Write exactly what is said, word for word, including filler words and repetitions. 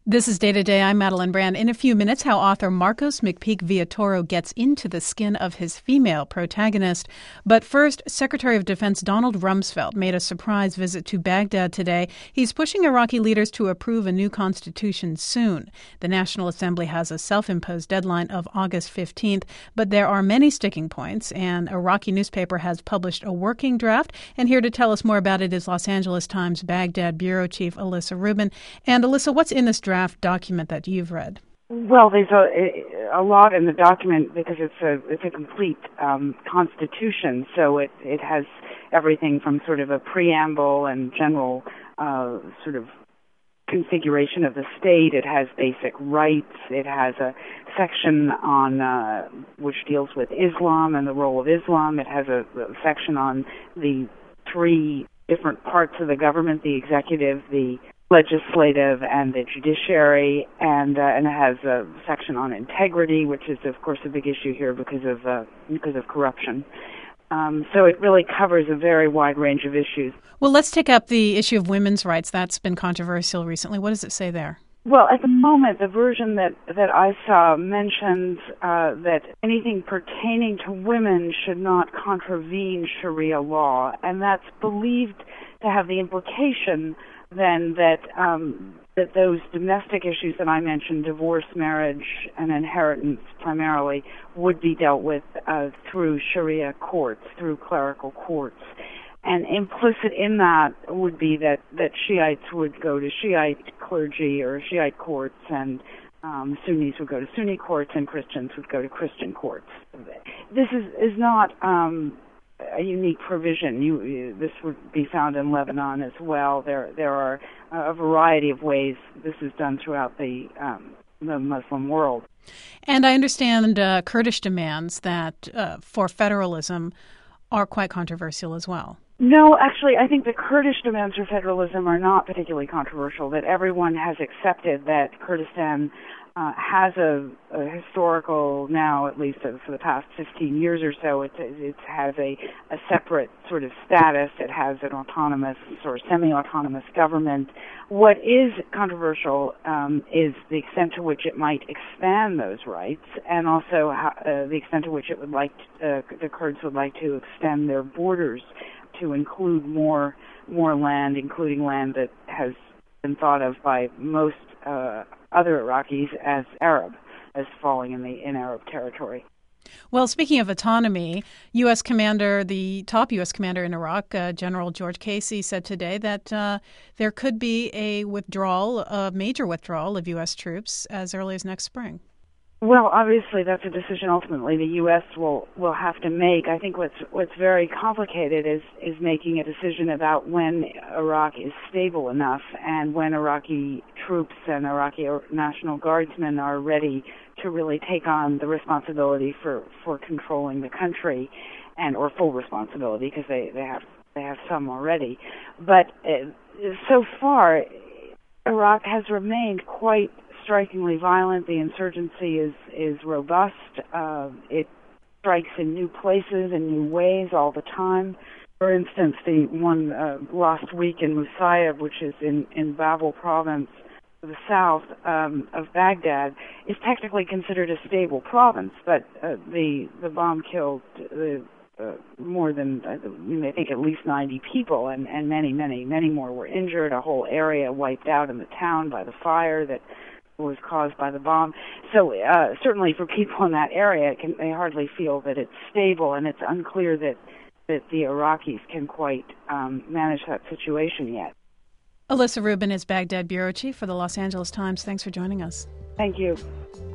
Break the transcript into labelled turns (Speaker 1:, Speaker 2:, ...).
Speaker 1: This is Day to Day. I'm Madeline Brand. In a few minutes, how author Marcos McPeak-Villatoro gets into the skin of his female protagonist. But first, Secretary of Defense Donald Rumsfeld made a surprise visit to Baghdad today. He's pushing Iraqi leaders to approve a new constitution soon. The National Assembly has a self-imposed deadline of August fifteenth, but there are many sticking points. An Iraqi newspaper has published a working draft, and here to tell us more about it is Los Angeles Times Baghdad bureau chief Alyssa Rubin. And Alyssa, what's in this draft? draft document that you've read?
Speaker 2: Well, there's a, a lot in the document because it's a it's a complete um, constitution. So it it has everything from sort of a preamble and general uh, sort of configuration of the state. It has basic rights. It has a section on uh, which deals with Islam and the role of Islam. It has a, a section on the three different parts of the government: the executive, the legislative, and the judiciary, and uh, and it has a section on integrity, which is of course a big issue here because of uh, because of corruption. Um, so it really covers a very wide range of issues.
Speaker 1: Well, let's take up the issue of women's rights. That's been controversial recently. What does it say there?
Speaker 2: Well, at the moment, the version that, that I saw mentions uh, that anything pertaining to women should not contravene Sharia law, and that's believed to have the implication then that um, that those domestic issues that I mentioned, divorce, marriage, and inheritance primarily, would be dealt with uh, through Sharia courts, through clerical courts. And implicit in that would be that, that Shiites would go to Shiite clergy or Shiite courts, and um, Sunnis would go to Sunni courts, and Christians would go to Christian courts. This is, is not Um, a unique provision. You, you, this would be found in Lebanon as well. There, there are a variety of ways this is done throughout the um, the Muslim world.
Speaker 1: And I understand uh, Kurdish demands that uh, for federalism are quite controversial as well.
Speaker 2: No, actually, I think the Kurdish demands for federalism are not particularly controversial. That everyone has accepted that Kurdistan Uh, has a, a historical, now at least for the past fifteen years or so, it, it has a, a separate sort of status. It has an autonomous or semi-autonomous government. What is controversial um, is the extent to which it might expand those rights, and also how, uh, the extent to which it would like to, uh, the Kurds would like to extend their borders to include more more land, including land that has been thought of by most uh, other Iraqis as Arab, as falling in the in Arab territory.
Speaker 1: Well, speaking of autonomy, U S commander, the top U S commander in Iraq, uh, General George Casey, said today that uh, there could be a withdrawal, a major withdrawal of U S troops as early as next spring.
Speaker 2: Well, obviously, that's a decision ultimately the U S will will have to make. I think what's what's very complicated is is making a decision about when Iraq is stable enough and when Iraqi troops and Iraqi National Guardsmen are ready to really take on the responsibility for, for controlling the country, and or full responsibility because they, they have they have some already. But uh, so far, Iraq has remained quite strikingly violent. The insurgency is is robust. Uh, it strikes in new places and new ways all the time. For instance, the one uh, last week in Musayyab, which is in, in Babel province, the south um, of Baghdad, is technically considered a stable province, but uh, the the bomb killed uh, uh, more than, uh, I think, at least ninety people, and, and many, many, many more were injured. A whole area wiped out in the town by the fire that was caused by the bomb. So uh, certainly for people in that area, it can, they hardly feel that it's stable, and it's unclear that, that the Iraqis can quite um, manage that situation yet.
Speaker 1: Alyssa Rubin is Baghdad bureau chief for the Los Angeles Times. Thanks for joining us.
Speaker 2: Thank you.